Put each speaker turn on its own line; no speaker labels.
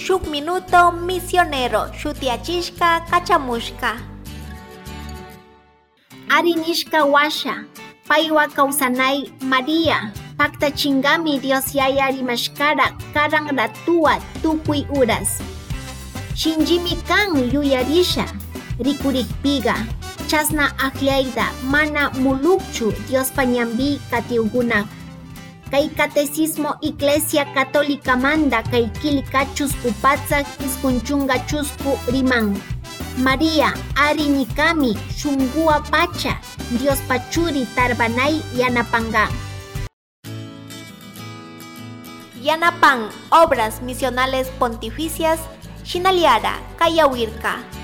shuk minuto misionero shutiachishka kachamushka.
Arinishka washa, paywa kawsanay María, paktachingami Dios yaya rimashkara karan ratua tukuy uras. Shinjimi kan yuyarisha, rikurikpiga, chasna aklayda mana mulukchu Dios pañambi katiugunak. Kay catecismo Iglesia Católica manda kay kilika chusku patzak iskunchunga chusku riman. María arinikami shunguwa pacha Dios pachuri tarbanay yanapanga.
Yanapan, Obras Misionales Pontificias, Shinaliara, Kayawirka.